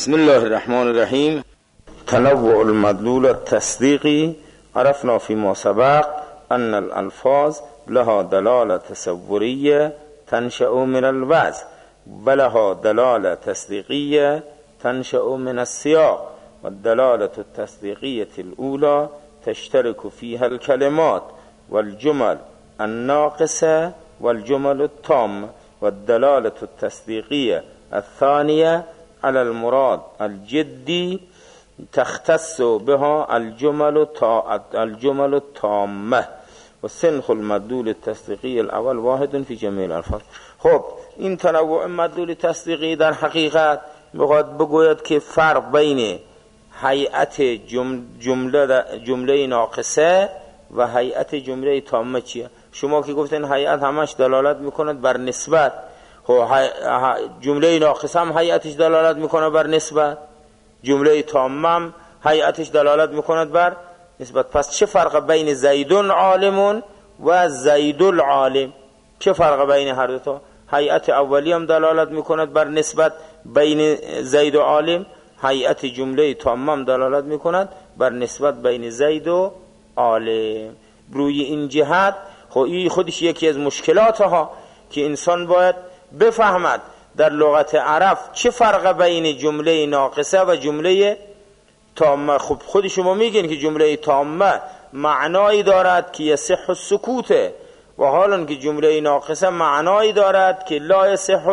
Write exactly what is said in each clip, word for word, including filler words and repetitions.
بسم الله الرحمن الرحیم. تنوع المدلول التصدیقی. عرفنا فيما سبق ان الالفاظ لها دلاله تصوریه تنشأ من الوضع ولها دلاله تصدیقیه تنشأ من السیاق والدلاله التصدیقیه الاولى تشترك فيها الكلمات والجمل الناقصه والجمل التامه والدلاله التصدیقیه الثانيه على المراد الجدي تختص بها الجمل الجمل التامه و سنخ المدلول التصدیقی الاول واحد فی جمیع الالفاظ. خب این تنوع مدلول تصدیقی در حقیقت میخواد بگوید که فرق بین هیئت جمله جمله ناقصه و هیئت جمله تامه چیه؟ شما که گفتین هیئت همش دلالت میکند بر نسبت، خب جمله ناقصه هم هیئتش دلالت میکنه بر نسبت، جمله تامه هم هیئتش دلالت میکند بر نسبت. پس چه فرق بین زیدون عالمون و زید العالم؟ چه فرق بین هر دو تا؟ هیئت اولی هم دلالت میکند بر نسبت بین زید و عالم، هیئت جمله تامه هم دلالت میکند بر نسبت بین زید و عالم. روی این جهت خودش یکی از مشکلات ها که انسان باید بفهمد در لغت عرب چه فرق بین جمله ناقصه و جمله تامه. خب خود شما میگین که جمله تامه معنایی دارد که یصح السکوت و حالا که جمله ناقصه معنایی دارد که لا یصح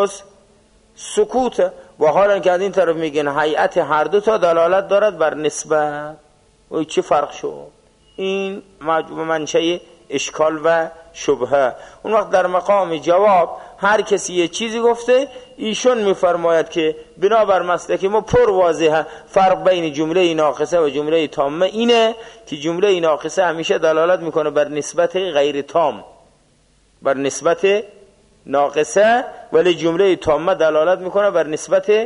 السکوت و حالا که از این طرف میگین هیئت هر دو تا دلالت دارد بر نسبت. و چه فرق شد؟ این منشأ اشکال و شبهه. اون وقت در مقام جواب هر کسی یه چیزی گفته، ایشون میفرماید که بنابر مسلک ما پر واضحه فرق بین جمله ناقصه و جمله تامه اینه که جمله ناقصه همیشه دلالت میکنه بر نسبت غیر تام، بر نسبت ناقصه، ولی جمله تامه دلالت میکنه بر نسبت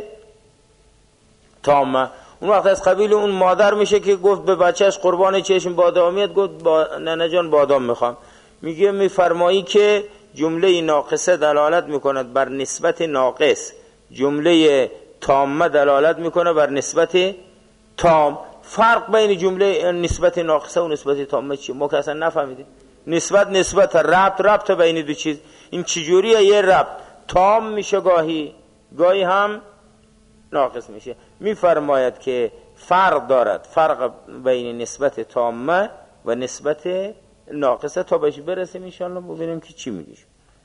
تامه. اون وقت از قبیل اون مادر میشه که گفت به بچهش قربان چشم بادامیت، گفت با ننه جان بادام میخوام. میگه میفرمایی که جمله ناقصه دلالت میکند بر نسبت ناقص، جمله تامه دلالت میکنه بر نسبت تام. فرق بین جمله نسبت ناقصه و نسبت تامه چیه؟ ما که اصلا نفهمیدیم. نسبت نسبت، ربط ربط بین دو چیز. این چجوریه یه ربط تام میشه گاهی گاهی هم ناقص میشه؟ میفرماید که فرق دارد، فرق بین نسبت تامه و نسبت ناقصه. تا بهش برسیم انشاءالله ببینیم که چی میگه.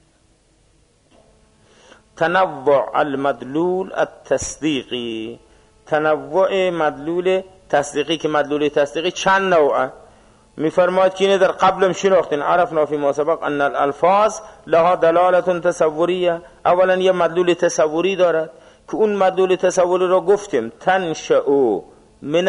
تنوع المدلول التصدیقی. تنوع مدلول تصدیقی که مدلول تصدیقی چند نوعه. میفرماید که اینه در قبلم شناختین. عرفنا فيما سبق ان الالفاظ لها دلاله تصوریه. اولا یه مدلول تصوری دارد که اون مدلول تصوری را گفتیم تنشأ من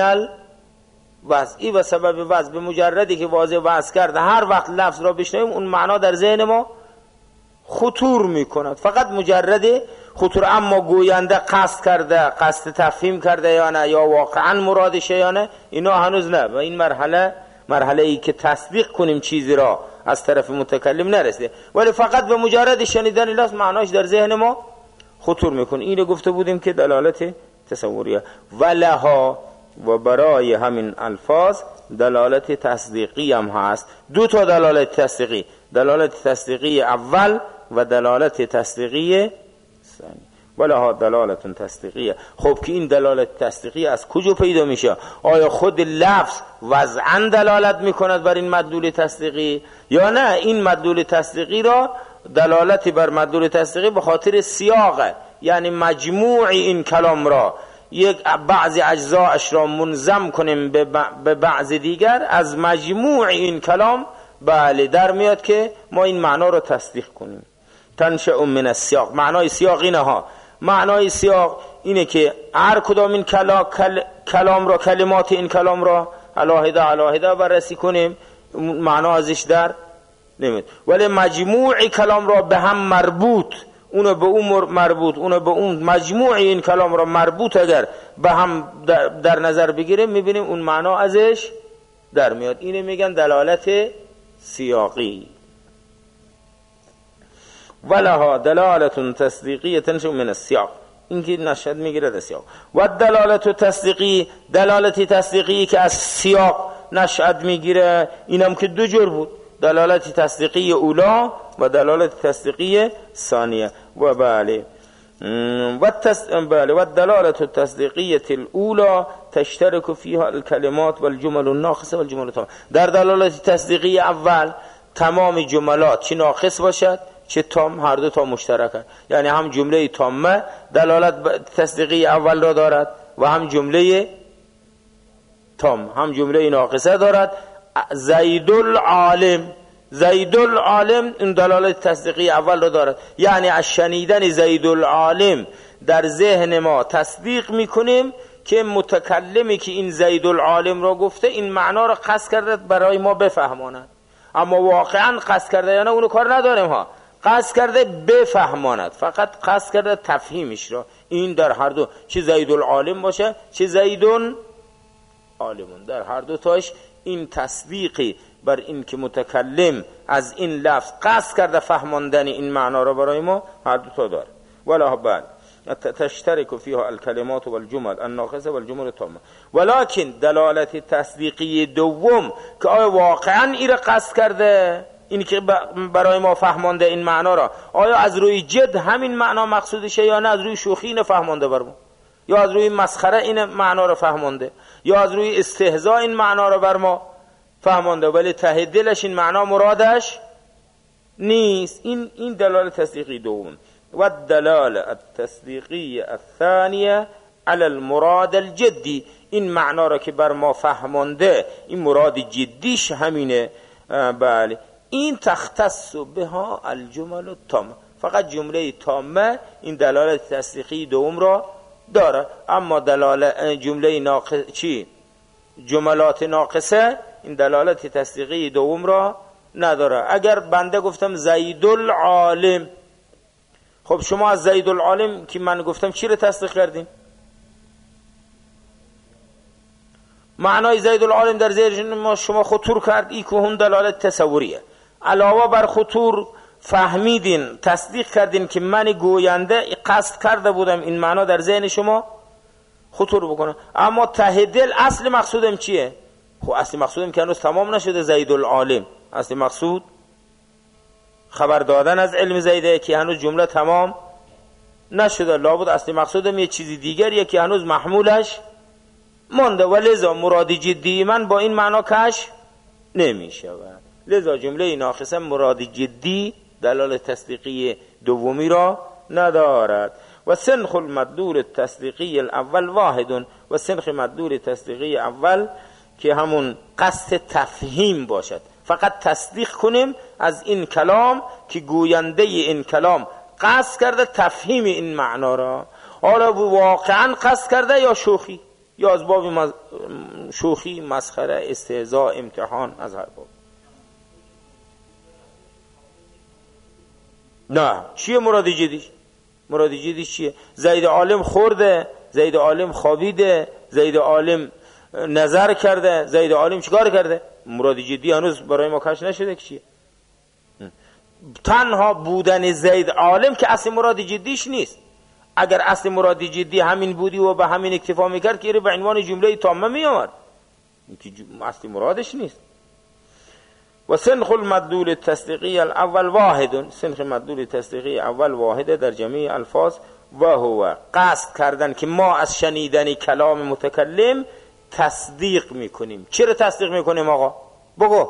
الوضع و سبب وضع. به مجردی که واضح وضع کرده هر وقت لفظ را بشنویم اون معنا در ذهن ما خطور میکند، فقط مجرد خطور. اما گوینده قصد کرده، قصد تفهیم کرده یا نه، یا واقعا مرادشه یا نه، اینا هنوز نه. و این مرحله مرحله ای که تصدیق کنیم چیزی را از طرف متکلم نرسیده، ولی فقط به مجرد شنیدن لفظ معناش در ذهن ما خطور میکنه. اینو گفته بودیم که دلالت تصوریه. ولها و برای همین الفاظ دلالت تصدیقی هم هست. دو تا دلالت تصدیقی، دلالت تصدیقی اول و دلالت تصدیقی ثانی. ولها دلالت تصدیقیه. خب که این دلالت تصدیقی از کجا پیدا میشه؟ آیا خود لفظ وضعاً دلالت میکند بر این مدلول تصدیقی یا نه این مدلول تصدیقی را دلالت بر مدلول تصدیقی به خاطر سیاقه، یعنی مجموع این کلام را یک بعضی اجزایش را منظم کنیم به بعض دیگر، از مجموع این کلام بله در میاد که ما این معنا را تصدیق کنیم. تنشأ من السیاق. معنای سیاق اینه ها. معنای سیاق اینه که هر کدام این کلا کل کلام را، کلمات این کلام را علاهده علاهده بررسی کنیم، معنا ازش در نمیاد، ولی مجموع کلام را به هم مربوط، اونو به اون مربوط، اونو به اون، مجموع این کلام را مربوط اگر به هم در, در نظر بگیریم میبینیم اون معنا ازش در میاد. اینه میگن دلالت سیاقی. ولها دلالت تصدیقیه تنشأ من السیاق. این که نشد میگیره سیاق. و دلالت تصدیقی، دلالت تصدیقی که از سیاق نشد میگیره، اینم که دو جور بود، دلالت تصدیقی اولا و دلالت تصدیقی ثانیه. و بله و تس... بله و دلالت التصدیقیه الاولى تشترك فيها الكلمات والجمل الناقصه والجمل التامه. در دلالت تصدیقی اول تمام جملات چه ناقص باشد چه تام هر دو تا مشترکه، یعنی هم جمله تامه دلالت تصدیقی اول را دارد و هم جمله تام هم جمله ناقصه دارد. زید العالم، زید العالم این دلالت تصدیقی اول را دارد، یعنی از شنیدن زید العالم در ذهن ما تصدیق میکنیم که متکلمی که این زید العالم را گفته این معنا را قصد کرده برای ما بفهماند، اما واقعا قصد کرده یا نه اونو کار نداریم ها، قصد کرده بفهماند، فقط قصد کرده تفهیمش را. این در هر دو، چه زید العالم باشه چه زیدون عالمون، در هر دو تاش این تصدیقی بر این که متکلم از این لفظ قصد کرده فهماندن این معنا را برای ما هر دو تا داره. ولا بال تشترك فيها الكلمات والجمل الناقصه والجمل التامه. ولكن دلالت تصدیقی دوم که آیا واقعا این را قصد کرده، این که برای ما فهمانده این معنا را، آیا از روی جد همین معنا مقصودشه یا نه از روی شوخی اینو فهمانده بر ما، یا از روی مسخره این معنا را فهمانده، یا از روی استهزاء این معنا را بر ما فهمانده ولی ته دلش این معنا مرادش نیست. این این دلالت تصدیقی دوم. و الدلاله التصدیقی الثانیه علی المراد الجدی، این معنا را که بر ما فهمانده این مراد جدیش همینه. بله این تختص بها الجمل التامه، فقط جمله تامه این دلالت تصدیقی دوم را داره، اما دلالت جمله ناقص چی جملات ناقصه این دلالت تصدیقی دوم را نداره. اگر بنده گفتم زید العالم، خب شما از زید العالم که من گفتم چی رو تصدیق کردیم؟ معنای زید العالم در ذهن ما شما خطور کرد، ای که هم دلالت تصوریه. علاوه بر خطور فهمیدین تصدیق کردین که من گوینده قصد کرده بودم این معنا در ذهن شما خطور بکنه، اما ته دل اصل مقصودم چیه؟ خب اصل مقصودم که هنوز تمام نشده زید العالم، اصل مقصود خبر دادن از علم زیده که هنوز جمله تمام نشده، لابد اصل مقصودم یه چیزی دیگریه که هنوز محمولش مانده و لذا مراد جدی من با این معنا کشف نمیشه. لذا جمله ناقصه مراد جدی دلالت تصدیقی دومی را ندارد. و سنخ المدلول التصدیقی الاول واحد، و سنخ مدلول تصدیقی اول که همون قصد تفهیم باشد، فقط تصدیق کنیم از این کلام که گوینده این کلام قصد کرده تفهیم این معنا را، حالا واقعا قصد کرده یا شوخی، یا از باب مز... شوخی، مسخره، استهزاء، امتحان، از هر باب. نه چیه مراد جدیش؟ مراد جدیش چیه؟ زید عالم خورده، زید عالم خوابیده، زید عالم نظر کرده، زید عالم چیکار کرده؟ مراد جدی هنوز برای ما کشف نشده که چیه. تنها بودن زید عالم که اصل مراد جدیش نیست. اگر اصل مراد جدی همین بودی و به همین اکتفا میکرد که به عنوان جمله تامه میامد، این که اصل مرادش نیست. و سنخ المدلول التصدیقی الاول واحد، سنخ مدلول تصدیقی اول واحده در جميع الفاظ، و هو قصد کردن که ما از شنیدن کلام متکلم تصدیق میکنیم. چرا تصدیق میکنیم آقا؟ بگو.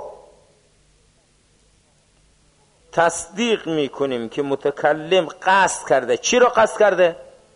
تصدیق میکنیم که متکلم قصد کرده. چرا قصد کرده؟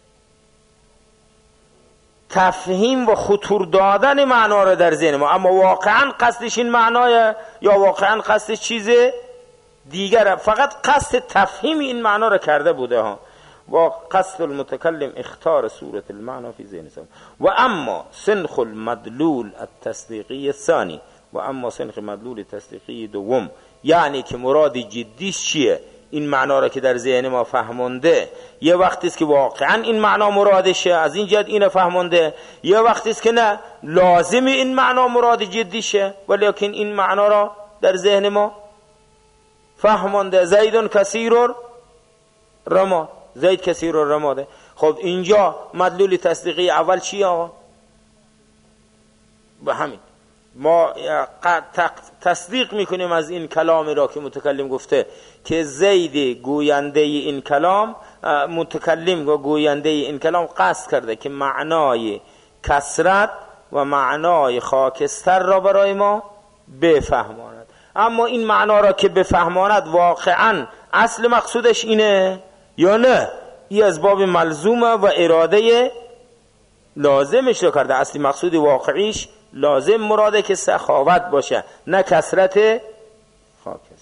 تفهیم و خطور دادن معنا را در ذهن ما، اما واقعا قصدش این معنای یا واقعا قصدش چیز دیگر، فقط قصد تفهیم این معنا را کرده بوده ها. و قصد المتکلم اختار صورت المعنى فی ذهن سم. و اما سنخ المدلول التصدیقی الثانی، و اما سنخ مدلول تصدیقی دوم، یعنی که مراد جدیش چیه؟ این معنا را که در ذهن ما فهمونده، یه وقتی است که واقعا این معنا مرادشه، از این جد اینو فهمونده، یه وقتی است که نه لازم این معنا مراد جدیشه ولیکن این معنا را در ذهن ما فهمونده. زیدون کثیر رماد، زید کثیر رماده. خب اینجا مدلول تصدیقی اول چیه آقا؟ به همین ما تصدیق میکنیم از این کلامی را که متکلم گفته که زید گوینده این کلام، متکلم و گوینده این کلام قصد کرده که معنای کسرت و معنای خاکستر را برای ما بفهماند. اما این معنا را که بفهماند واقعا اصل مقصودش اینه یا نه؟ این از باب ملزومه و اراده لازمش رو کرده. اصلی مقصود واقعیش لازم مراده که سخاوت باشه، نه کسرت خاکستر.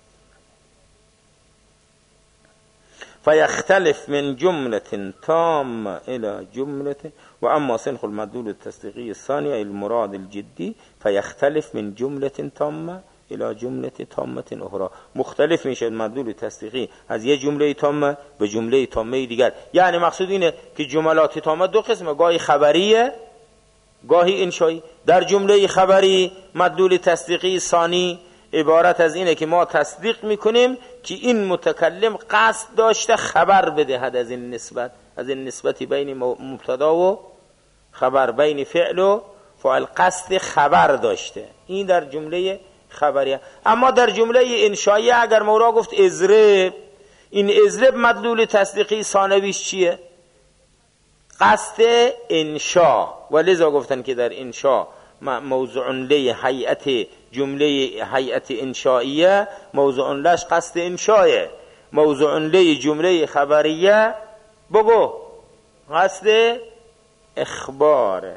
فيختلف من جملة تامة إلى جملة. وأما سنخ المدلول التصديقي الثاني المراد الجدي فيختلف من جملة تامة الى جمله تامه اخرى. مختلف میشه مدلول تصدیقی از یه جمله تامه به جمله تامه دیگر. یعنی مقصود اینه که جملات تامه دو قسمه، گاهی خبریه گاهی انشایی. در جمله خبری مدلول تصدیقی ثانی عبارت از اینه که ما تصدیق میکنیم که این متکلم قصد داشته خبر بدهد از این نسبت، از این نسبتی بین مبتدا و خبر، بین فعل و فاعل، قصد خبر داشته. این در جمله خبریه. اما در جمله انشایی اگر مورا گفت ازرب، این ازرب مدلول تصدیقی ثانویش چیه؟ قصد انشا. و لذا گفتن که در انشا موضوع لی هیئت جمله هیئت انشائیه موضوع لش قصد انشایه، موضوع لی جمله خبریه بگو قصد اخباره.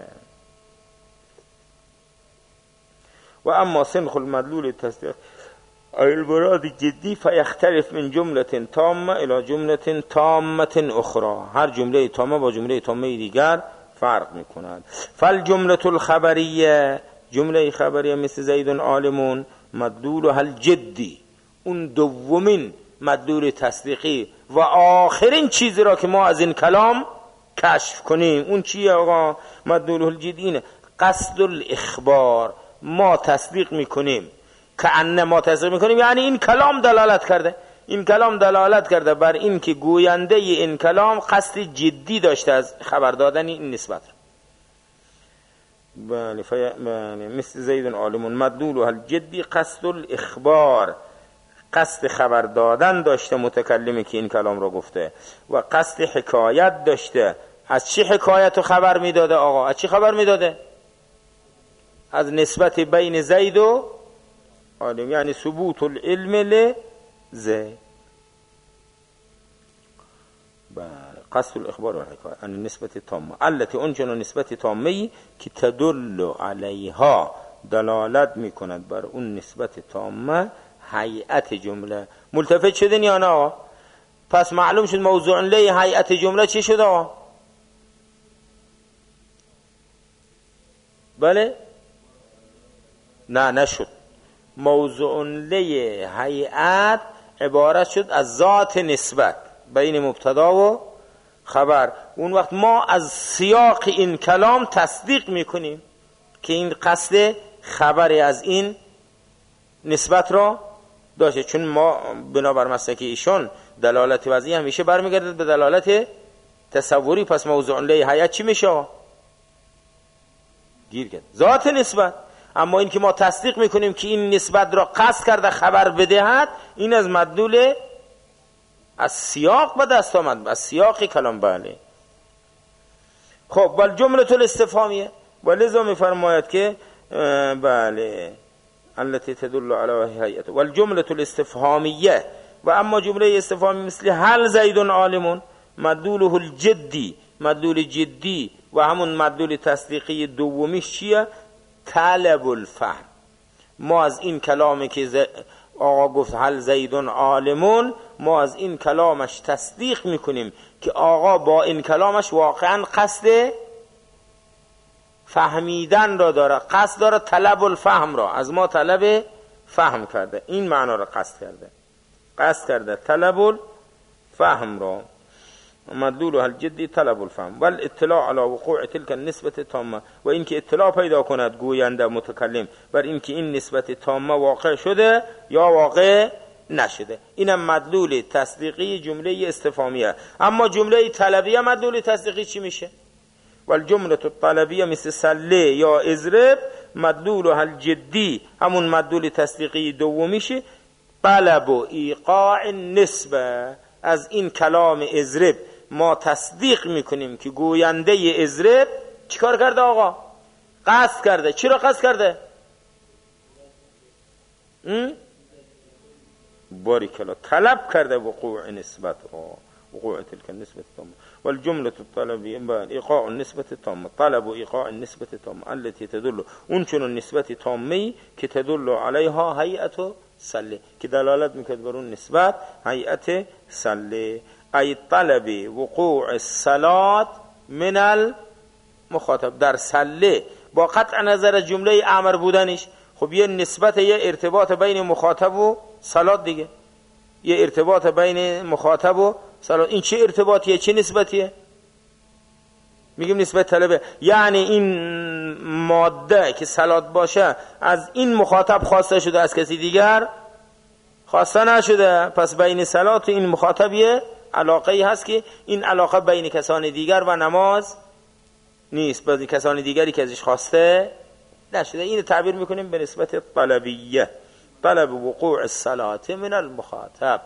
و اما سنخ المدلول التصديق المراد الجدي فيختلف من جملة تامة الى جملة تامة اخرى. هر جمله تامه با جمله تامه دیگر فرق میکند. فالجملة الخبریه، جمله خبریه مثل زید عالمون مدلولها الجدی، اون دومین مدلول تصدیقی و آخرین چیزی را که ما از این کلام کشف کنیم اون چیه آقا؟ مدلولها الجدی اینه قصد الاخبار. ما تصدیق میکنیم که ان ما تصدیق میکنیم یعنی این کلام دلالت کرده، این کلام دلالت کرده بر این که گوینده این کلام قصد جدی داشته از خبر دادن این نسبت. بله بله مثل زید عالمون مدلولها الجدی قصد الاخبار، قصد خبر دادن داشته متکلمی که این کلام رو گفته و قصد حکایت داشته. از چی حکایت و خبر میداده آقا؟ از چی خبر میداده؟ از نسبت بین زید و عالم، یعنی ثبوت العلم لزید. قصد الاخبار و الحکایه ان نسبت تامه التي اونجا نسبت تامه که تدل علیها دلالت میکند بر اون نسبت تامه هیئت جمله. ملتفت شدین یا نه؟ پس معلوم شد موضوع لی هیئت جمله چی شد آقا؟ بله؟ نه نشد. موضوع لی هیئت عبارت شد از ذات نسبت بین مبتدا و خبر. اون وقت ما از سیاق این کلام تصدیق میکنیم که این قصد خبری از این نسبت را داشته، چون ما بنابر مسلک ایشون دلالت وضعی همیشه برمیگردد به دلالت تصوری. پس موضوع لی هیئت چی میشه؟ گیر کرد ذات نسبت. اما این که ما تصدیق میکنیم که این نسبت را قصد کرده خبر بدهد، این از مدلول از سیاق به دست آمد، از سیاق کلام. بله خب بل جمله الاستفهامیه و لذا میفرماید که بله التي تدل على هيئته والجمله الاستفهامیه. و اما جمله استفهامی مثل هل زید عالم مدلوله الجدی، مدلول جدی و همون مدلول تصدیقی دومیش چیه؟ طلب الفهم. ما از این کلامی که آقا گفت هل زید عالمون، ما از این کلامش تصدیق میکنیم که آقا با این کلامش واقعا قصد فهمیدن را داره، قصد داره طلب الفهم را، از ما طلب فهم کرده، این معنا را قصد کرده، قصد کرده طلب الفهم را. مدلولها الجدی طلب الفهم والاطلاع على وقوع تلك النسبة تامه. و اینکه اطلاع پیدا کند گوینده متکلم بر اینکه این نسبت تامه واقع شده یا واقع نشده. اینم مدلول تصدیقی جمله استفهامیه. اما جمله طلبیه مدلول تصدیقی چی میشه؟ والجمله الطلبیه مثل سله یا اضرب مدلولها الجدی، همون مدلول تصدیقی دومیشه. طلب و ایقاع نسبه، از این کلام اضرب ما تصدیق میکنیم که گوینده اضرب چیکار کرده آقا؟ قصد کرده. چرا قصد کرده؟ باریکلا، طلب کرده وقوع نسبت ها، وقوع تلك النسبة التامة. والجملة الطلبية إيقاع النسبة التامة، طلب إيقاع النسبة التامة التي تدل اونچون النسبة تامه که تدل عليها هيئة سله، که دلالت میکرد بر اون نسبت هيئة سله. ای طلب وقوع الصلاة من المخاطب، در سله با قطع نظر جمله امر بودنش، خب یه نسبت، یه ارتباط بین مخاطب و صلات دیگه، یه ارتباط بین مخاطب و صلات. این چه ارتباطیه؟ چه نسبتیه؟ میگیم نسبت طلبه. یعنی این ماده که صلات باشه از این مخاطب خواسته شده، از کسی دیگر خواسته نشده، پس بین صلات و این مخاطب یه علاقه ای هست که این علاقه بین کسان دیگر و نماز نیست، بین کسان دیگری که ازش خواسته نشده. این تعبیر میکنیم به نسبت طلبیه، طلب وقوع الصلاة من المخاطب.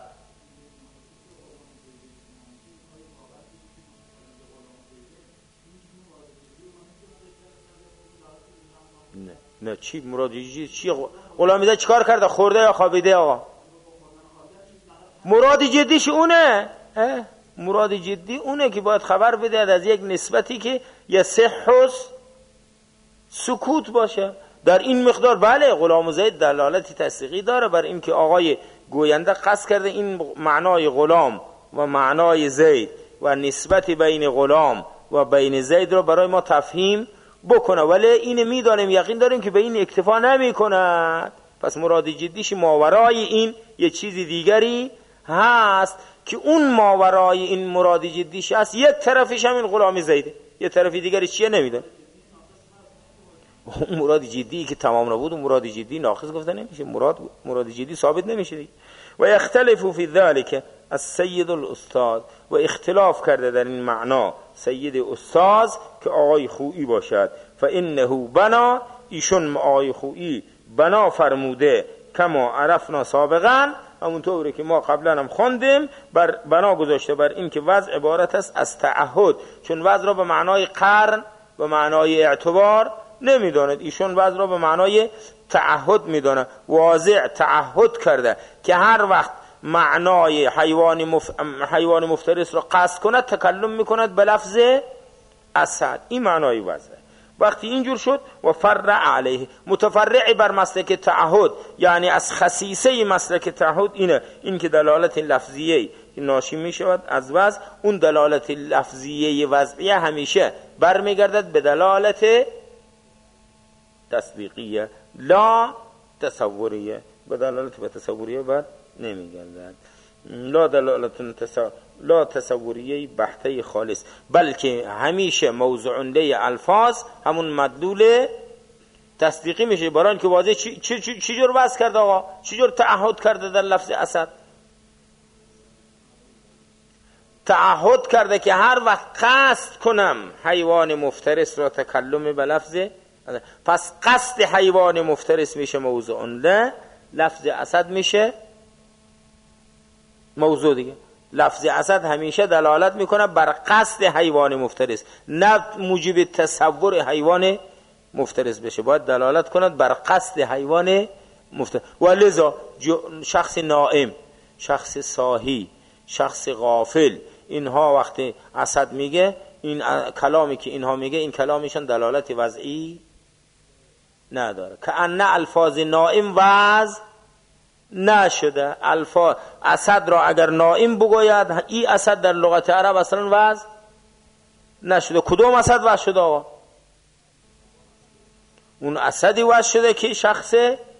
نه نه چی مرادی چی؟ غلامیده چیکار کرده؟ خورده یا خوابیده آقا؟ مراد جدیش اونه، مراد جدی اونه که باید خبر بده از یک نسبتی که یصح سکوت باشه. در این مقدار بله غلام زید دلالتی تصدیقی داره بر این که آقای گوینده قصد کرده این معنای غلام و معنای زید و نسبت بین غلام و بین زید رو برای ما تفهیم بکنه، ولی این میدانیم یقین داریم که به این اکتفا نمی کند. پس مراد جدیش ماورای این یه چیزی دیگری هست که اون ماورای این مراد جدیش هست، یک طرفش همین غلام زیده، یه طرفی دیگری چیه نمیدونه. مراد جدی که تمام نبود، مراد جدی ناقص گفته نمیشه، مراد مراد جدی ثابت نمیشه دیگه. و یختلف فی ذلك السید الاستاذ، و اختلاف کرده در این معنا سید استاذ که آقای خویی باشد. فانه بنا، ایشون آقای خویی بنا فرموده، کما عرفنا سابقا، همونطوری که ما قبلا هم خوندیم، بر بنا گذاشته بر این که وضع عبارت است از تعهد، چون وضع را به معنای قرن و معنای اعتبار نمیداند، ایشون وضع را به معنای تعهد میدانه. واضع تعهد کرده که هر وقت معنای حیوان مف... حیوان مفترس را قصد کند تکلم میکند به لفظ اسد. این معنای وضعه. وقتی اینجور شد و فرع علیه، متفرع بر مسلک تعهد، یعنی از خصیصه مسلک تعهد اینه، این که دلالت لفظیه ناشی می شود از وضع، اون دلالت لفظیه وضعیه همیشه برمیگردد به دلالت تصدیقیه لا تصوریه، به دلالت به تصوریه بر نمیگردد. لا دلالت تصور لا تصوریه بحته خالص، بلکه همیشه موضوع له الفاظ همون مدلول تصدیقی میشه. برای که واضح چی چی چی چی جور وضع کرده آقا، چی جور تعهد کرده در لفظ اسد؟ تعهد کرده که هر وقت قصد کنم حیوان مفترس را تکلم به لفظ، پس قصد حیوان مفترس میشه موضوع له، لفظ اسد میشه موضوع دیگه. لفظ اسد همیشه دلالت میکنه بر قصد حیوان مفترس، نه موجب تصور حیوان مفترس بشه، باید دلالت کند بر قصد حیوان مفترس. ولذا شخص نائم، شخص ساهی، شخص غافل، اینها وقتی اسد میگه، این کلامی که اینها میگه این کلامشان دلالت وضعی نداره، که ان الفاظ نائم وضع نشده. الفاظ اسد را اگر نائم بگوید، این اسد در لغت عرب اصلا وضع نشده. کدوم اسد وضع شده آقا؟ اون اسدی وضع شده که شخص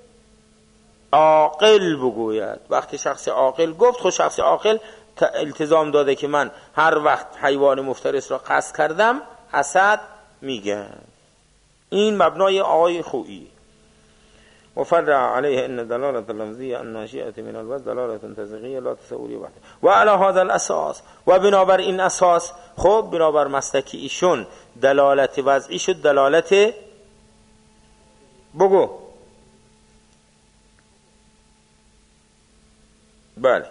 عاقل بگوید. وقتی شخص عاقل گفت، خود شخص عاقل التزام داده که من هر وقت حیوان مفترس را قصد کردم اسد میگه. این مبنای آقای خویی. وفرع عليه ان دلالة اللفظية الناشئة من الوزن دلالة تصدیقیه لا تصوریه بحته و علی هذا الاساس و بنابر این اساس خب بنابر مسلک ایشون دلالت وضعی شد دلالت بگو بله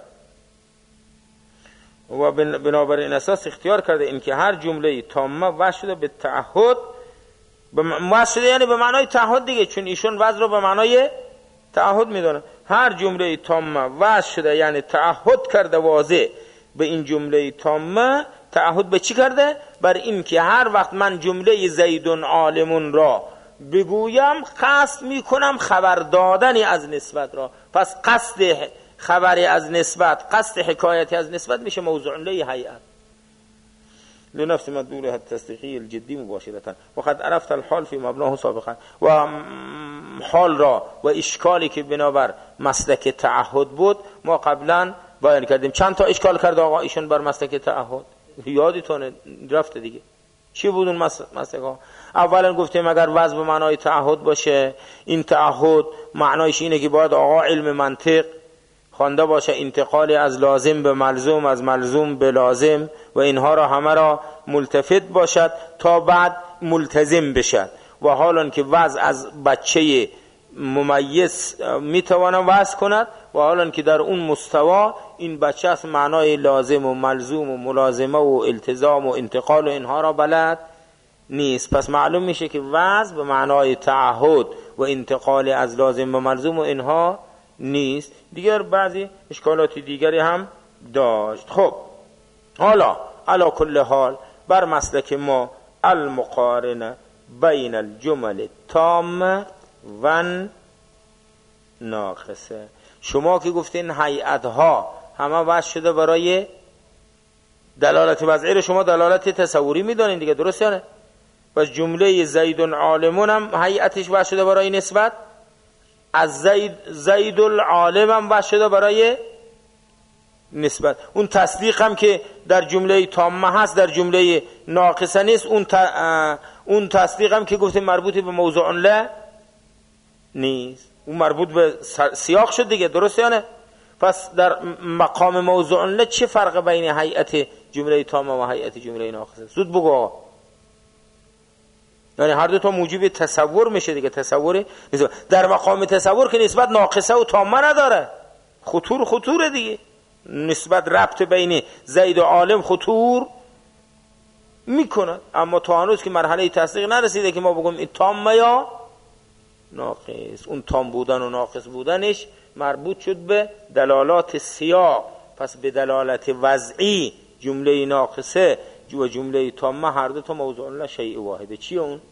و بنابر این اساس اختیار کرده این که هر جمله تامه وضع شده به تعهد وضع شده یعنی به معنای تعهد دیگه، چون ایشون وضع رو به معنای تعهد میدونن. هر جمله تامه وضع شده یعنی تعهد کرده واضح به این جمله تامه. تعهد به چی کرده؟ بر این که هر وقت من جمله زیدون عالمون را بگویم قصد میکنم خبر دادنی از نسبت را. پس قصد خبری از نسبت، قصد حکایتی از نسبت میشه موضوع له هیئت لنفس مدلولها التصدیقی الجدی مباشرتا وقد عرفت الحال فی مبناه سابقا. و حال را و اشکالی که بنابر مسلک تعهد بود ما قبلا بیان کردیم. چند تا اشکال کرد آقا ایشون بر مسلک تعهد؟ یادتونه رفته دیگه. چی بود اون مسلک ها؟ اولا گفتیم اگر وضع به معنای تعهد باشه، این تعهد معنایش اینه که باید آقا علم منطق خوانده باشه، انتقالی از لازم به ملزوم، از ملزوم به لازم و اینها را همه را ملتفت باشد تا بعد ملتزم بشد. و حالا که وضع از بچه ممیز میتونه وضع کند و حالا که در اون مستوا این بچه از معنای لازم و ملزوم و ملازمه و التزام و انتقال و اینها را بلد نیست. پس معلوم میشه که وضع به معنای تعهد و انتقال از لازم به ملزوم و اینها نیست. دیگر بعضی اشکالات دیگری هم داشت. خب حالا علا کل حال بر مسلک ما المقارنه بین الجمل تامه و ناقصه. شما که گفتین هیئت ها همه وضع شده برای دلالت وضعی رو شما دلالت تصوری میدونین دیگه، درست یا نه؟ پس جمله زید عالمون هم هیئتش وضع شده برای نسبت، از زید زید العالم هم وضع شده برای نسبت. اون تصدیق هم که در جمله تامه هست در جمله ناقصه نیست، اون ت... اون تصدیق هم که گفتیم مربوط به موضوع له نیست، اون مربوط به سیاق شد دیگه، درست یا نه؟ پس در مقام موضوع له چه فرق بین هیئت جمله تامه و هیئت جمله ناقصه؟ زود بگو آقا. یعنی هر دو تا موجب تصور میشه دیگه. تصور در مقام تصور که نسبت ناقصه و تامه نداره، خطور خطوره دیگه. نسبت ربط بین زید و عالم خطور میکنه، اما تا هنوز که مرحله تصدیق نرسیده که ما بگم این تامه یا ناقص. اون تام بودن و ناقص بودنش مربوط شد به دلالات سیاق. پس به دلالت وضعی جمله ناقصه و جمله تامه هر دو تا موضوع له شیء واحده. چی اون؟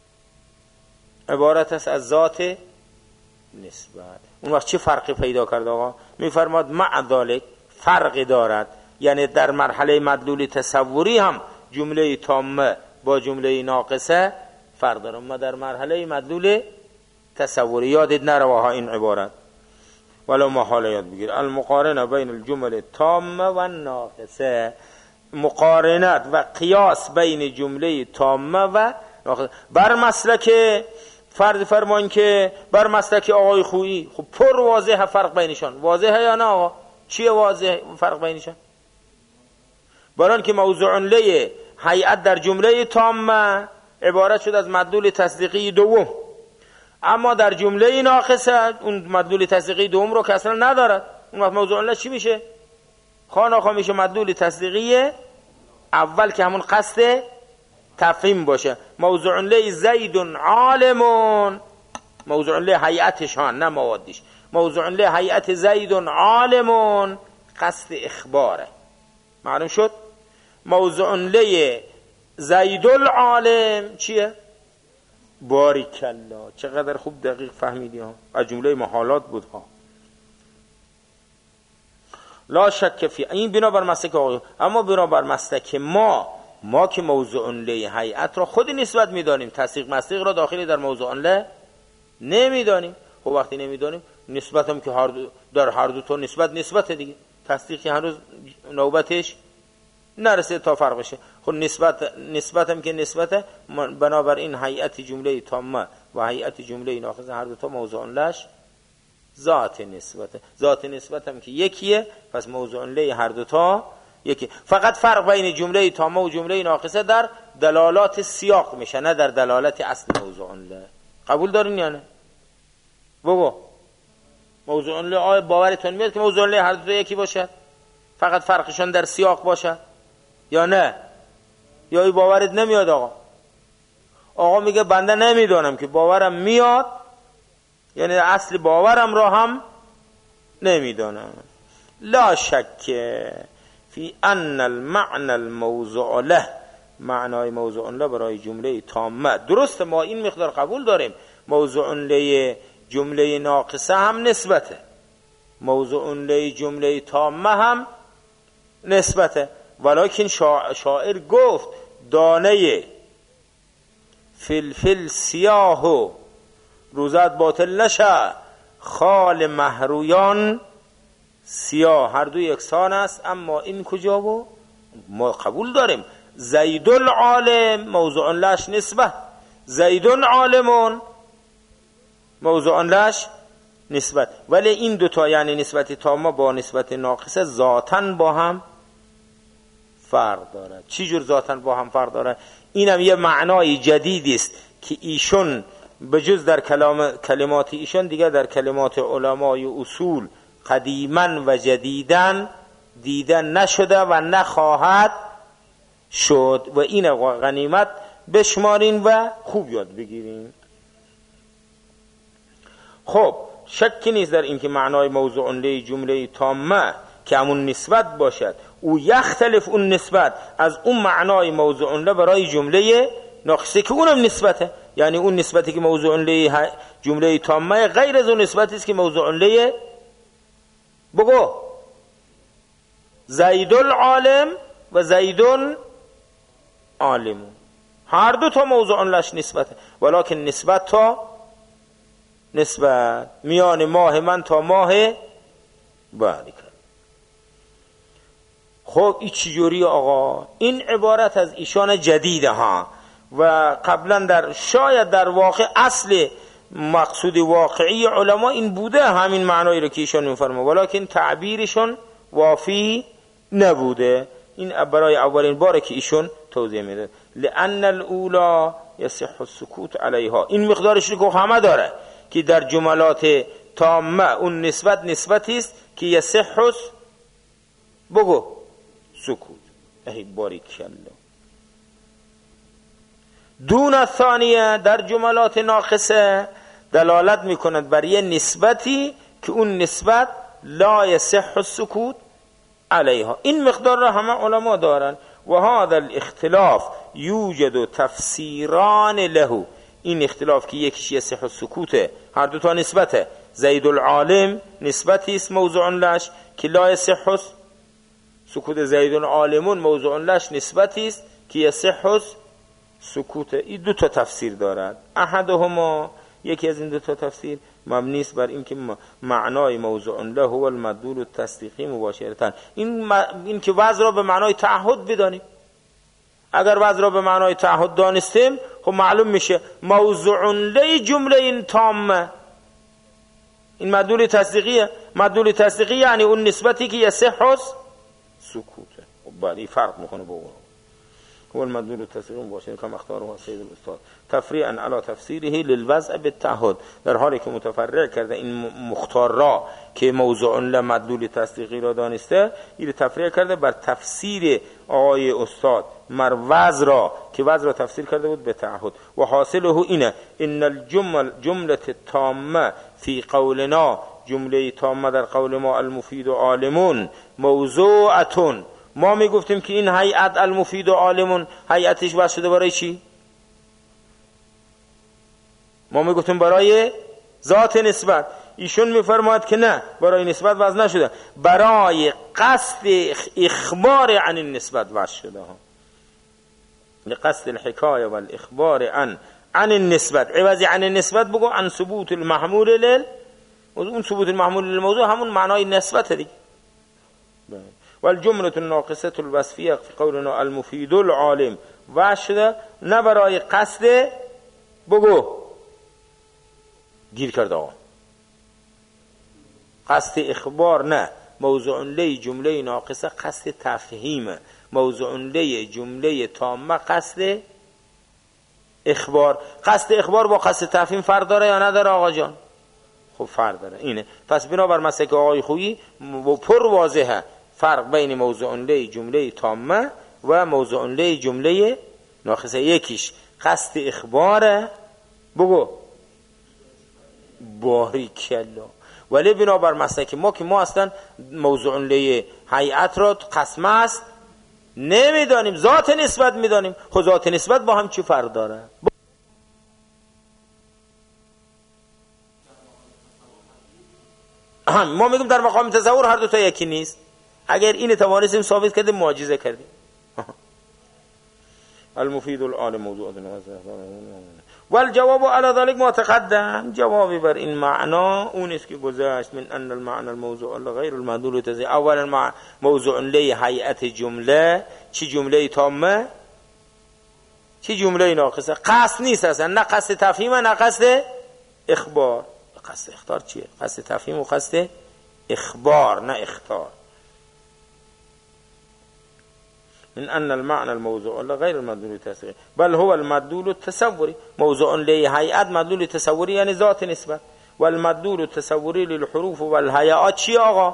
عبارت است از ذات نسبت. اون وقت چه فرقی پیدا کرد آقا؟ میفرماد مع ذلک فرقی دارد، یعنی در مرحله مدلول تصوری هم جمله تامه با جمله ناقصه فرق داره، اما در مرحله مدلول تصوری یادت نرواها این عبارت ولو محاله یاد بگیر. المقارنه بین الجمل تامه و ناقصه، مقارنت و قیاس بین جمله تامه و ناقصه. بر مسلک فرض فرمان که بر مسلک آقای خویی خب پر واضحه فرق بینشان. واضحه یا نه آقا؟ چیه واضح فرق بینشان؟ بران که موضوع له هیئت در جمله تامه عبارت شد از مدلول تصدیقی دوم، اما در جمله ناقصه اون مدلول تصدیقی دوم رو که اصلا ندارد. اون وقت موضوع له چی میشه؟ خاناخا میشه مدلول تصدیقی اول که همون قصد تفهیم باشه. موضوع له زید عالمون، موضوع له هیئتش ها نه موادیش، موضوع له هیئت زید عالمون قصد اخباره. معلوم شد؟ موضوع له زید العالم چیه؟ باریکالله، چقدر خوب دقیق فهمیدی ها. از جمله محالات بود ها. لا شک فی این بنابر مسلک آقای، اما بنابر مسلک ما ما که موضوع له هیئت را خود نسبت میدانیم، تصدیق مسدیق را داخلی در موضوع له نمیدانیم. خب وقتی نمیدانیم نسبت هم که هر دو در هر دو تا نسبت نسبت دیگه، تصدیقی هنوز نوبتش نرسید تا فرق بشه. خب نسبت نسبت هم که نسبت، بنابراین هیئت جمله تامه و هیئت جمله ناقصه هر دو تا موضوع لش ذات نسبت. ذات نسبت هم که یکیه، پس موضوع له هر دو تا یکی. فقط فرق بین جمله تامه و جمله ناقصه در دلالات سیاق میشه، نه در دلالت اصل موضوع له. قبول دارین یا نه؟ بگو موضوع له آیا باورتون میاد که موضوع له هر دو تا یکی باشد؟ فقط فرقشون در سیاق باشد یا نه؟ یا ای باورت نمیاد آقا؟ آقا میگه بنده نمیدونم که باورم میاد، یعنی اصل باورم را هم نمیدونم. لا شک فی ان المعنى الموضوع له، معنای موضوع له برای جمله تامه درسته، ما این مقدار قبول داریم. موضوع له جمله ناقصه هم نسبته، موضوع له جمله تامه هم نسبته، ولکن شاعر گفت دانه فلفل سیاه و روزت باطل نشه، خال محرویان سیاه، هر دو یکسان است. اما این کجا و ما قبول داریم زید العالم موضوع لش نسبت، زید عالمون موضوع لش نسبت، ولی این دوتا یعنی نسبت تامه با نسبت ناقصه ذاتن با هم فرق دارد. چی جور ذاتن با هم فرق دارد؟ اینم یه معنای جدیدی است که ایشون بجز در کلام کلمات ایشون دیگه در کلمات علمای اصول قدیما و جدیدن دیدن نشده و نخواهد شد و این غنیمت بشمارین و خوب یاد بگیرین. خب شکی نیست در این که معنای موضوع له جمله تامه که همون نسبت باشد او یختلف اون نسبت از اون معنای موضوع له برای جمله ناقصه که اونم نسبته، یعنی اون نسبتی که موضوع له جمله تامه غیر از اون نسبتی است که موضوع له بگو زید العالم و زید العالم، هر دو تا موضوع لش نسبته، ولکن نسبت تا نسبت میان ماه من تا ماه باریک. خب این چجوری آقا؟ این عبارت از ایشان جدیده ها و قبلا در شاید در واقع اصل مقصود واقعی علما این بوده، همین معنایی رو که ایشان میفرمه، ولکن تعبیرشون وافی نبوده. این برای اولین باره که ایشون توضیح میده. لأن الاولا یصح السکوت علیها، این مقدارش رو همه داره که در جملات تامه اون نسبت نسبتی است که یصح بگو سکوت. ای باریکالله. دون الثانیه در جملات ناقصه دلالت میکند بر یه نسبتی که اون نسبت لا یصح السکوت علیها. این مقدار را همه علما دارن. و هذا الاختلاف یوجد تفسیران له، این اختلاف که یکیش یصح السکوت، هر دو تا نسبته. زید العالم نسبتی است موضوع لش که لا یصح سکوت، زید العالمون موضوع لش نسبتی است که یصح سکوت. این دو تا تفسیر دارد. احدهما، یکی از این دو تا تفسیر مبنی است بر اینکه معنای موضوع له هو المدلول التصدیقی مباشرتاً، این این که وضع را به معنای تعهد بدانیم. اگر وضع را به معنای تعهد دانستیم خب معلوم میشه موضوع له جمله تامه، این مدلول تصدیقیه. مدلول تصدیقی یعنی اون نسبتی که یصح سکوته. خب بعد این فرق میکنه با اون. هو المدلول التصدیقی مباشر کما اختاره سید الاستاد تفریعا علی تفسیره للوضع بالتعهد، در حالی که متفرع کرده این مختار را که موضوع له مدلول تصدیقی را دانسته، این تفریع کرده بر تفسیر آقای استاد مر وضع را که وضع را تفسیر کرده بود به تعهد. و حاصله اینه ان الجمل جمله تامه فی قولنا، جمله تامه در قول ما المفید و عالمون موضوعتون. ما می گفتیم که این هیئت المفید و عالمون هیئتش وضع شده برای چی؟ ما می گفتیم برای ذات نسبت. ایشون می فرماید که نه، برای نسبت وضع نشده، برای قصد اخبار عن النسبت وضع شده ها، لقصد الحکایه و الاخبار عن عن النسبت. عوضی عن النسبت بگو عن ثبوت المحمول لل، اون ثبوت المحمول للموضوع همون معنای نسبت دیگه. والجمله الناقصه الوصفیه فی قولنا المفید العالم وضع شده نه برای قصد بگو گیر کرد آقا. قصد اخبار نه، موضوع لی جمله ناقصه قصد تفهیم، موضوع لی جمله تامه قصد اخبار. قصد اخبار با قصد تفهیم فرق داره یا نداره آقا جان؟ خب فرق داره. اینه پس بنابر مسلک آقای خویی و پر واضحه فرق بین موضوع لی جمله تامه و موضوع لی جمله ناقصه. یکیش قصد اخباره، بگو باریکلا، ولی بنابر مسلک ما که ما اصلا موضوع لی هیئت را قسمه است نمیدانیم، ذات نسبت میدانیم. خود ذات نسبت با هم چی فرق داره؟ هم ما میگیم در مقام تصور هر دو تا یکی نیست. اگر این توانستیم ثابت کردیم معجزه کردیم. المفید الآن موضوع والجواب على ذلك ما تقدم. جوابی بر این معنا اون است که گذشت، من ان المعنى الموضوع غیر المدلول تزی. اولا موضوع لی هیئت جمله، چی جمله تامه چی جمله ناقصه. قصد نیست اصلا، نه قصد تفهیم نه قصد اخبار. قصد اخبار چیه؟ قصد تفهیم و قصد اخبار نه اختار. من ان المعنى الموضوع غير المدلول التصوري بل هو المدلول التصوري. موضوع لی هیئت مدلول تصوری یعنی ذات نسبت، والمدلول التصوري للحروف والهیئات چی آقا؟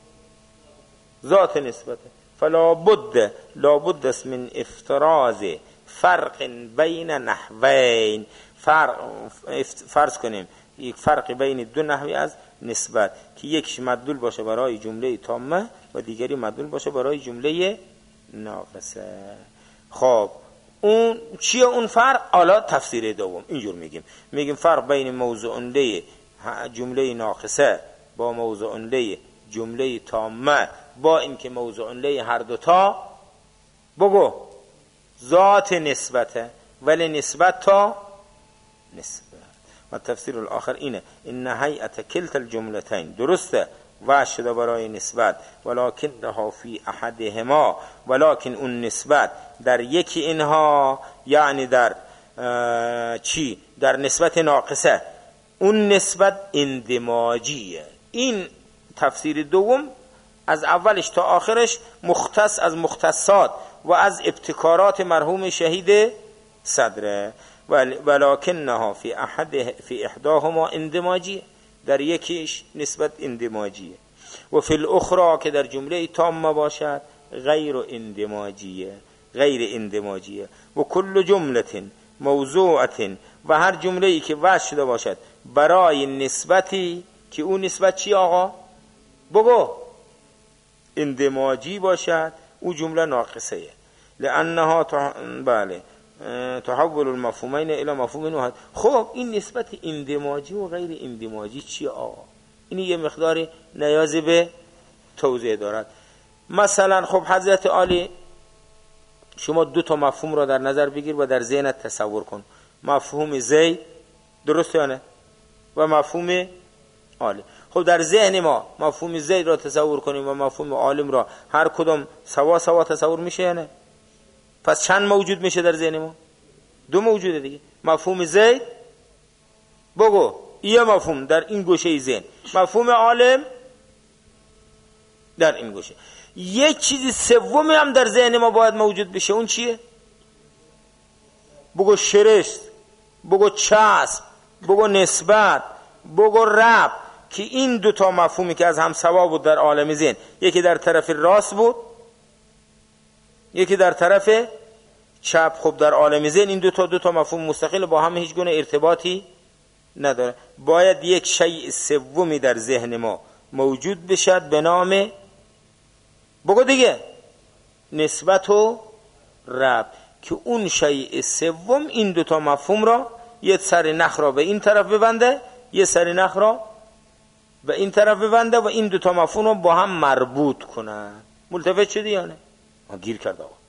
ذات نسبت. فلا بد لا بد من افتراض فرق بین نحوین. فرق فرض کنیم یک فرق بین دو نحوی از نسبت که یکش مدلول باشه برای جمله تامه و دیگری مدلول باشه برای جمله ناقصه. خب اون چیه اون فرق؟ حالا تفسیر دوم اینجور میگیم، میگیم فرق بین موضوع لی جمله ناقصه با موضوع لی جمله تامه، با اینکه موضوع لی هر دوتا بگو ذات نسبته ولی نسبت تا نسبت. و تفسیر الاخر اینه ان هیئت کلتا الجملتین درسته و شده برای نسبت، ولکنها فی احدهما، ولکن اون نسبت در یکی اینها، یعنی در چی؟ در نسبت ناقصه، اون نسبت اندماجیه. این تفسیر دوم از اولش تا آخرش مختص از مختصات و از ابتکارات مرحوم شهید صدره. ولکنها فی احد فی احداهما اندماجیه، در یکیش نسبت اندماجیه، و فی الاخرى که در جمله تامه باشد غیر اندماجیه، غیر اندماجیه. و کل جمله موضوعه، و هر جمله ای که وضع شده باشد برای نسبتی که اون نسبت چی آقا؟ بگو اندماجی باشد، او جمله ناقصه، لانها تح... بله تحول المفهومین الى مفهوم واحد. خب این نسبت اندماجی و غیر اندماجی چیه آقا؟ این یه مقدار نیاز به توضیح دارد. مثلا خب حضرت عالی شما دو تا مفهوم را در نظر بگیر و در ذهنت تصور کن، مفهوم زید درسته یا نه و مفهوم عالم. خب در ذهن ما مفهوم زید را تصور کنیم و مفهوم عالم را، هر کدام سوا سوا تصور میشه یا نه؟ پس چند موجود میشه در ذهن ما؟ دو موجوده دیگه. مفهوم زید بگو یه مفهوم در این گوشه ذهن، مفهوم عالم در این گوشه. یک چیز سومی هم در ذهن ما باید موجود بشه، اون چیه؟ بگو شرشت، بگو چسب، بگو نسبت، بگو رب، که این دو تا مفهومی که از هم سوا بود در عالم ذهن، یکی در طرف راست بود یکی در طرف چپ. خب در عالم ذهن این دو تا دو تا مفهوم مستقل با هم هیچ گونه ارتباطی نداره. باید یک شیء سومی در ذهن ما موجود بشد به نام بگو دیگه نسبت و رب، که اون شیء سوم این دو تا مفهوم را یه سر نخ را به این طرف ببنده، یه سر نخ را به این طرف ببنده و این دو تا مفهوم را با هم مربوط کنه. ملتفت شدی یا نه؟ ما گیر کرده آقا.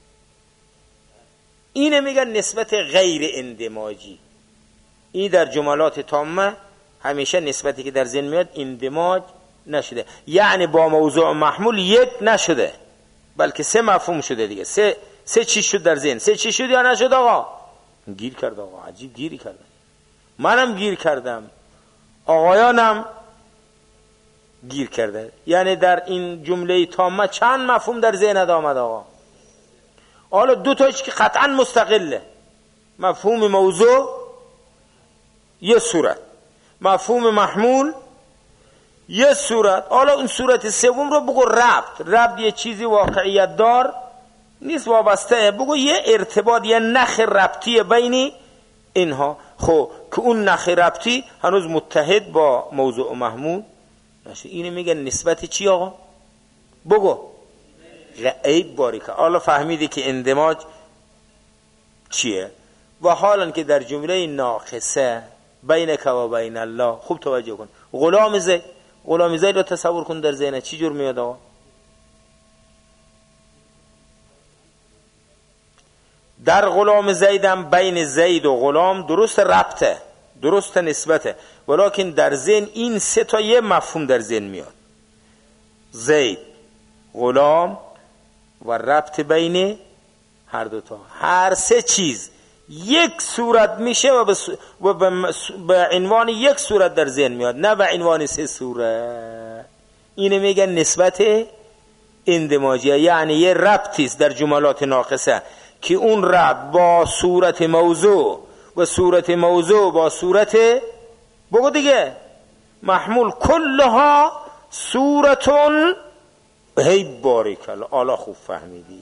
اینه میگن نسبت غیر اندماجی. این در جملات تامه همیشه نسبتی که در ذهن میاد اندماج نشده، یعنی با موضوع محمول یک نشده بلکه سه مفهوم شده دیگه. سه سه چی شد در ذهن؟ سه چی شد یا نشد آقا؟ گیر کرده آقا، عجیب گیری کرده. منم گیر کردم. آقایانم گیر کرده. یعنی در این جمله تامه چند مفهوم در ذهنت آمد آقا؟ حالا دو تاش که قطعا مستقله، مفهوم موضوع یه صورت، مفهوم محمول یه صورت. حالا اون صورت سوم رو بگو ربط. ربط یه چیزی واقعیت دار نیست، وابسته، بگو یه ارتباط، یه نخ ربطی بین اینها. خب که اون نخ ربطی هنوز متحد با موضوع محمول نشه. اینو میگن نسبت چی آقا؟ بگو. عیب باریکه. حالا فهمیدی که اندماج چیه. و حالا که در جمله ناقصه بینک و بین الله، خوب توجه کن. غلام زید، غلام زید رو تصور کن در ذهنت چی جور میاد آقا؟ در غلام زیدم بین زید و غلام درست ربطه، درست نسبته، ولیکن در ذهن این سه تا یه مفهوم در ذهن میاد: زید، غلام و ربط بین هر دوتا. هر سه چیز یک صورت میشه و, بس و به عنوان یک صورت در ذهن میاد، نه به عنوان سه صورت. اینو میگن نسبت اندماجیه. یعنی یه ربطی است در جملات ناقصه که اون ربط با صورت موضوع و صورت موضوع با صورت بگو دیگه محمول کلها صورتون. هی باریکلا، حالا خوب فهمیدی.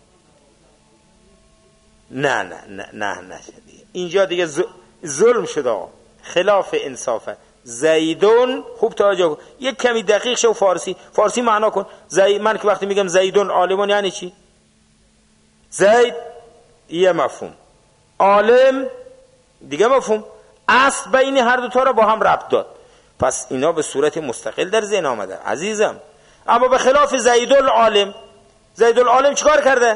نه نه نه نه نه شدی. اینجا دیگه ظلم شده، خلاف انصافه. زیدون، خوب توجه کن، یک کمی دقیق شو. فارسی فارسی معنا کن. زید، من که وقتی میگم زیدون عالمون یعنی چی؟ زید یه مفهوم، عالم دیگه مفهوم. اصل بین هر دو تا رو با هم ربط داد. پس اینا به صورت مستقل در ذهن آمده عزیزم. اما به خلاف زید العالم، زید العالم چیکار کرده؟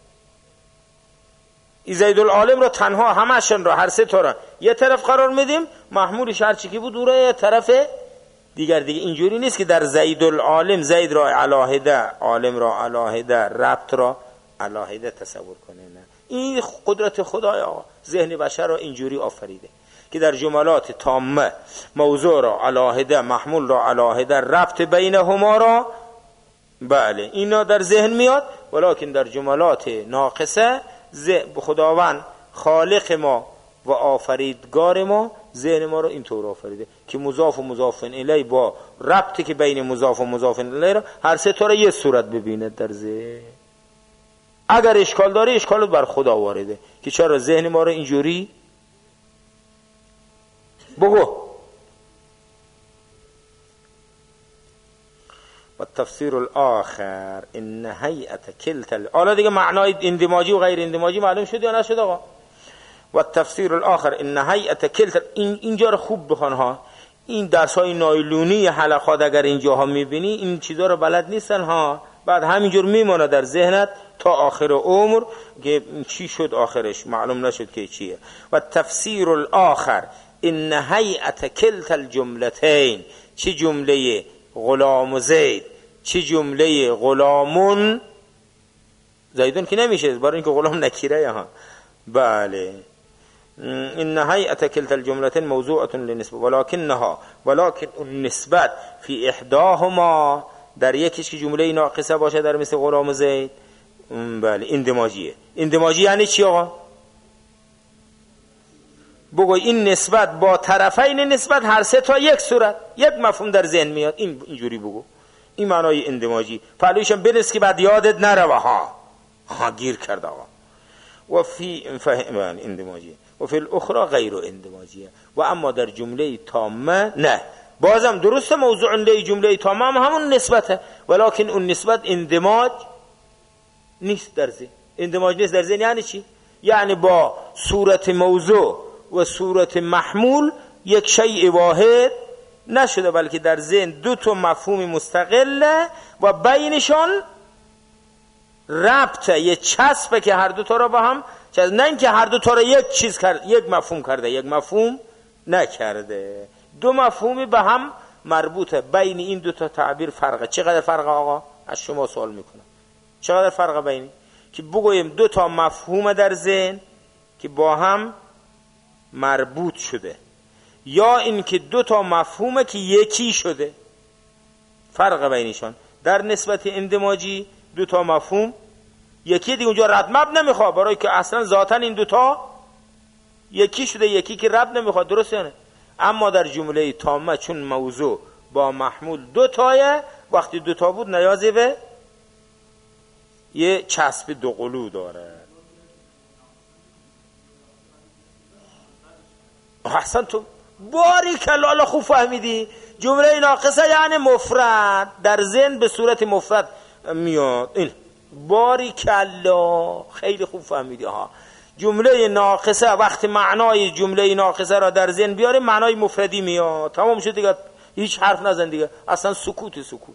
این زید العالم رو تنها همشون رو، هر سه تا رو یه طرف قرار میدیم، محمولش هر چی که بود اون رو یه طرف دیگر. دیگه اینجوری نیست که در زید العالم زید را علاهده، عالم را علاهده، ربط را علاهده تصور کنه. نه، این قدرت خدای آقا. ذهن بشر را اینجوری آفریده که در جملات تامه موضوع را علاهده، محمول را علاهده، ربط بینهما را بله اینا در ذهن میاد. ولیکن در جملات ناقصه خداوند خالق ما و آفریدگار ما ذهن ما رو اینطور آفریده که مضاف و مضاف الیه با ربطی که بین مضاف و مضاف الیه را هر سه تا را یه صورت ببینه در ذهن. اگر اشکال داره اشکالت بر خدا وارده که چرا ذهن ما رو اینجوری. بگو. و تفسیر الاخر ان هیئت کلتا. حالا دیگه معنای اندماجی و غیر اندماجی معلوم شد یا نشد آقا؟ و تفسیر الاخر ان هیئت کلتا. این اینجا رو خوب بخوان ها. این درس های نایلونی حلقات اگر اینجاها میبینی این چیزا رو بلد نیستن ها، بعد همینجور میمونه در ذهنت تا آخر عمر که چی شد آخرش معلوم نشد که چیه. و تفسیر الاخر ان هیئت کلتا الجملتین. چه جمله غلام و زید، چه جمله غلامون زیدون که نمیشه برای اینکه غلام نکیره ها. بله ان هیئت کلتا الجملتین موضوعه للنسبه ولكنها ولكن النسبت فی احداهما، در یکیش که جمله ناقصه باشه در مثل غلام و زید بله اندماجیه. اندماجی یعنی چی آقا؟ بگو. این نسبت با طرفین نسبت هر سه تا یک صورت یک مفهوم در ذهن میاد. این اینجوری بگو. این معنای اندماجی. پهلویشم بنویس که بعد یادت نره ها ها گیر کرد آقا. و فی فهم اندماجی و فی الاخرى غیر اندماجیه. و اما در جمله تامه نه، بازم درسته موضوع لی جمله تامه هم همون نسبته، ولکن اون نسبت اندماج نیست در ذهن. اندماج نیست در ذهن یعنی چی؟ یعنی با صورت موضوع و صورت محمول یک شیء واحد نشده، بلکه در ذهن دو تا مفهوم مستقله و بینشان ربطه، یه چسبه که هر دو تا را با هم چسب، نه اینکه هر دو تا را یک چیز کرد، یک مفهوم کرده یک مفهوم نکرده. دو مفهومی به هم مربوطه. بین این دو تا تعبیر فرقه. چقدر فرقه آقا؟ از شما سوال میکنم. چقدر فرقه بینی که بگوییم دو تا مفهوم در ذهن که با هم مربوط شده، یا این که دو تا مفهومه که یکی شده. فرق بینشان در نسبت اندماجی دو تا مفهوم یکی دیگه، اونجا رد مب نمیخواد، برای که اصلا ذاتاً این دوتا یکی شده، یکی که رد نمیخواد، درسته یا نه؟ اما در جمله تامه چون موضوع با محمول دو تایه، وقتی دو تا بود نیازی به یه چسب دو قلو داره. احسن تو باری کلا خوب فهمیدی. جمله ناقصه یعنی مفرد، در ذهن به صورت مفرد میاد. این باری کلا خیلی خوب فهمیدی ها. جمله ناقصه وقتی معنای جمله ناقصه را در ذهن بیاره معنای مفردی میاد. تمام شد دیگه، هیچ حرف نزن دیگه، اصلا سکوت سکوت.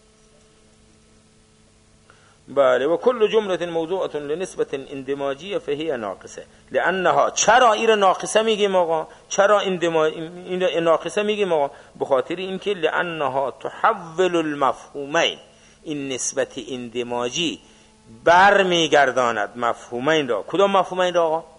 بله. و کل جمله موضوعه لنسبه اندماجیه فهی ناقصه لانها. چرا این ناقصه میگیم آقا؟ چرا اندماج این ناقصه میگیم آقا؟ به خاطر اینکه لانها تحول المفهومین، این نسبت اندماجی برمیگرداند مفهومین را. کدام مفهومین را آقا؟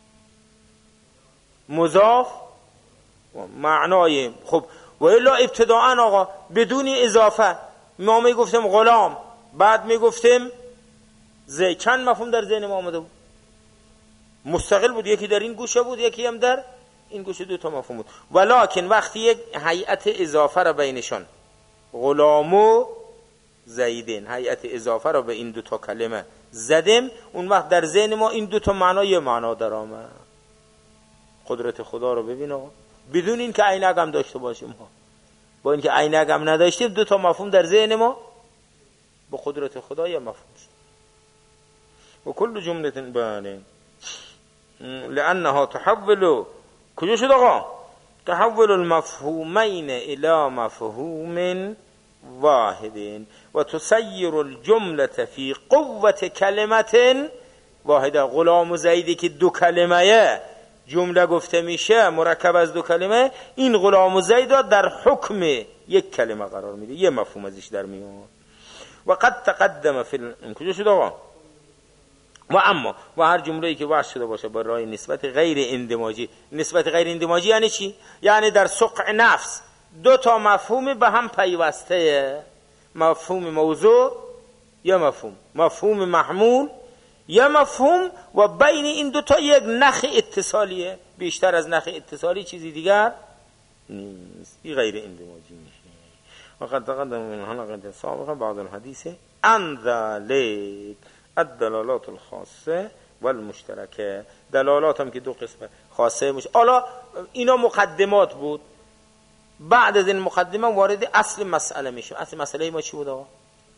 مضاف معنای. خب و الا ابتداء آقا بدون اضافه ما می گفتم غلام، بعد می گفتم زید، چند مفهوم در ذهن ما آمده بود؟ مستقل بود، یکی در این گوشه بود یکی هم در این گوشه، دو تا مفهوم بود. ولکن وقتی یک هیئت اضافه را بینشان، غلام و زیدین، هیئت اضافه را به این دو تا کلمه زدیم، اون وقت در ذهن ما این دو تا معنا یه معنا در آمد. قدرت خدا رو ببین آقا، بدون این که عینک هم داشته باشیم ها، با این که عینک هم نداشتیم دو تا مفهوم در ذهن ما با قدرت خدا یه مفهوم شد. و کل جمله بله لانها تحول، کجا شد آقا؟ تحول المفهومین الى مفهوم واحد و تسیر الجمله فی قوة کلمه واحده. غلام و زیدی که دو کلمه جمله گفته میشه مرکب از دو کلمه، این غلام و زید را در حکم یک کلمه قرار میده، یه مفهوم ازش در میاد. و قد تقدم فی ال... کجا شد آقا؟ و اما و هر جمله‌ای که وصل شده باشه با راه نسبت غیر اندماجی. نسبت غیر اندماجی یعنی چی؟ یعنی در سقع نفس دو تا مفهوم به هم پیوسته، مفهوم موضوع یا مفهوم مفهوم محمول یا مفهوم، و بین این دو تا یک نخ اتصالیه، بیشتر از نخ اتصالی چیزی دیگر نیست. این غیر اندماجی میشه. وقد تقدم من حلقه سابقه بعض الحديث عن ذلك الدلالات الخاصه والمشترکه. دلالات هم که دو قسمه، خاصه مش. حالا اینا مقدمات بود، بعد از این مقدمه وارد اصل مسئله میشه. اصل مسئله ما چی بود آقا؟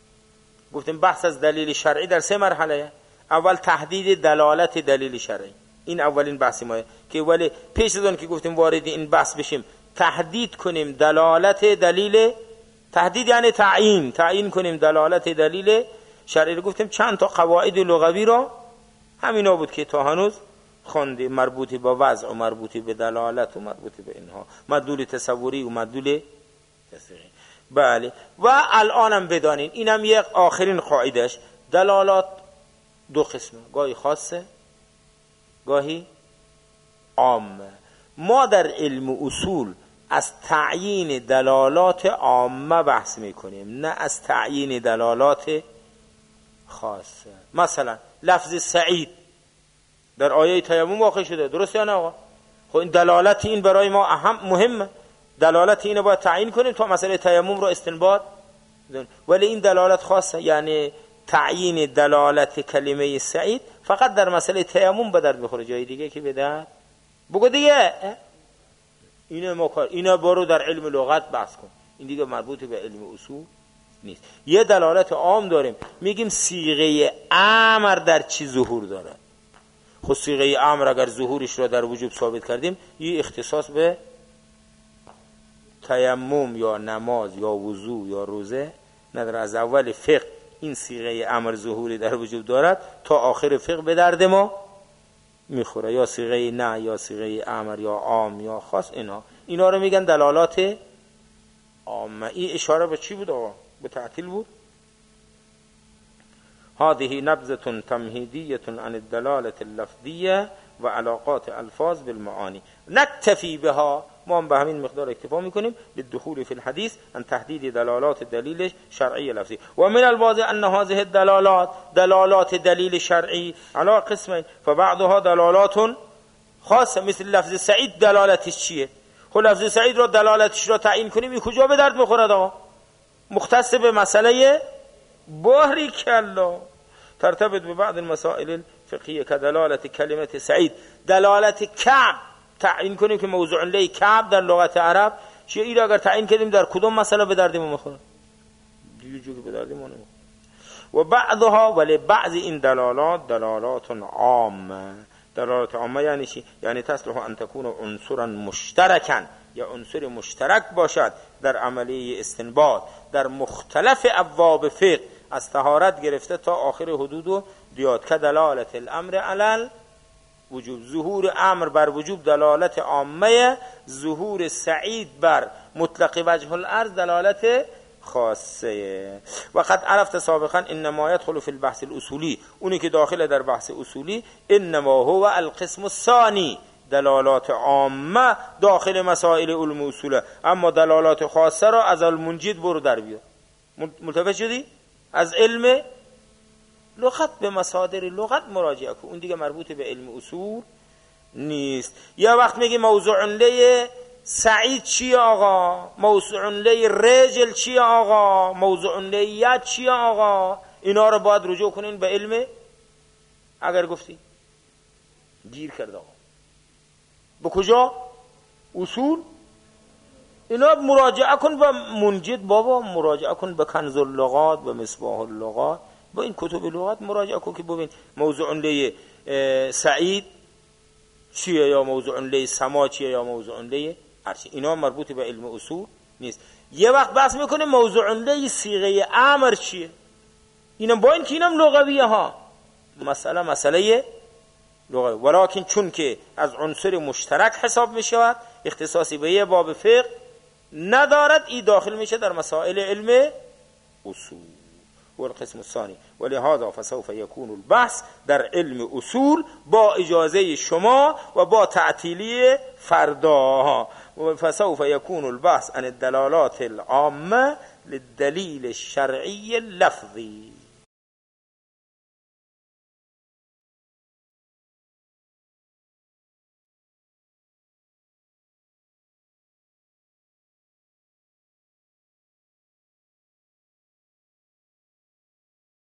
گفتیم بحث از دلیل شرعی در سه مرحله. اول تحدید دلالت دلیل شرعی، این اولین بحث ما که ولی پیش از اون که گفتیم وارد این بحث بشیم تحدید کنیم دلالت دلیل، تحدید یعنی تعیین، تعیین کنیم دلالت دلیل شرعی رو. گفتیم چند تا قواعد لغوی را همینا بود که تا هنوز خوندی، مربوطی با وضع و مربوطی به دلالت و مربوطی به اینها، مدلول تصوری و مدلول تصدیقی. بله. و الانم بدانین اینم یک آخرین قاعدش، دلالات دو قسمه، گاهی خاصه گاهی عامه. ما در علم اصول از تعیین دلالات عامه بحث میکنیم، نه از تعیین دلالات خاصه. مثلا لفظ سعید در آیه تیمم واقع شده، درسته یا نه آقا؟ خب این دلالت این برای ما اهم مهمه، دلالت اینو باید تعیین کنیم تا مسئله تیمم رو استنباط. ولی این دلالت خاصه، یعنی تعیین دلالت کلمه سعید فقط در مسئله تیمم به درد بخوره، جای دیگه که به درد بگو دیگه اینو مکار، اینو برو در علم لغت بحث کن، این دیگه مربوط به علم اصول نیست. یه دلالت عام داریم، میگیم صیغه امر در چی ظهور داره. خود صیغه امر اگر ظهورش رو در وجوب ثابت کردیم، یه اختصاص به تیمم یا نماز یا وضو یا روزه نداره. از اول فقه این صیغه امر ظهوری در وجود دارد تا آخر فقه به درد ما میخوره، یا صیغه نه یا صیغه امر یا عام یا خاص. اینا اینا رو میگن دلالات عامه. این اشاره به چی بود آقا؟ به تعطیل بود. هذه نبذة تمهیدیة عن الدلالة اللفظیة و علاقات الفاظ بالمعانی. نکتفی بها، ما هم به همین مقدار اکتفا میکنیم للدخول فی الحدیث عن تحدید دلالات دلیل شرعی لفظی. و من الواضح ان هذه الدلالات دلالات دلیل شرعی علی قسمین، فبعضها دلالات خاصه مثل لفظ سعید دلالتش چیه؟ خب لفظ سعید رو دلالتش رو تعیین کنیم این کجا به درد بخورد آقا؟ مختص به مسئله باری کلا ترتبط به بعض المسائل الفقهیه که دلالت کلمت سعید دلالت کعب تعیین کنیم که موضوع لی کعب در لغت عرب چیه؟ این اگر تعیین کردیم در کدوم مسئله به درد ما میخوره؟ دیگه جو که به درد ما نمیخوره. و بعضها ولی بعض این دلالات دلالات عامه. دلالات عامه یعنی چی؟ یعنی تصلح ان تكون عنصرا مشترکا، یا عنصر مشترک باشد در عملیه استنباط در مختلف ابواب فقه از طهارت گرفته تا آخر حدود و دیات، که دلالت الامر علل وجوب، ظهور امر بر وجوب دلالت عامه، ظهور سعید بر مطلق وجه الارض دلالت خاصه. وقد عرفت سابقا انما يدخل في البحث الاصولی، اونی که داخل در بحث اصولی انما هو القسم الثانی، دلالات عامه داخل مسائل علم اصوله، اما دلالات خاصه را از المنجد برو در بیار. ملتفت شدی؟ از علم لغت به مصادر لغت مراجعه کن، اون دیگه مربوط به علم اصول نیست. یا وقت میگی موضوع لی سعید چیه آقا؟ موضوع لی رجل چیه آقا؟ موضوع لی ید چیه آقا؟ اینا رو باید رجوع کنین به علم. اگر گفتی گیر کرد آقا به کجا؟ اصول. اینا مراجعه کن به منجد بابا، مراجعه کن به کنز اللغات، به مصباح اللغات، با این کتب لغات مراجعه کن که ببین موضوع لی سعید چیه، یا موضوع لی سما چیه، یا موضوع لی عرشی. اینا مربوط به علم اصول نیست. یه وقت بحث میکنه موضوع لی صیغه امر چیه، اینم با این که اینم لغویه ها، مسئله مسئله لغوی، ولکن چون که از عنصر مشترک حساب میشود اختصاصی به یه باب فقه ندارد، ای داخل میشه در مسائل علم اصول. والقسم الثاني ولهذا فسوف يكون البحث در علم اصول با اجازه شما و با تعطیلی فردا، فسوف يكون البحث عن الدلالات العامة للدليل الشرعي اللفظي.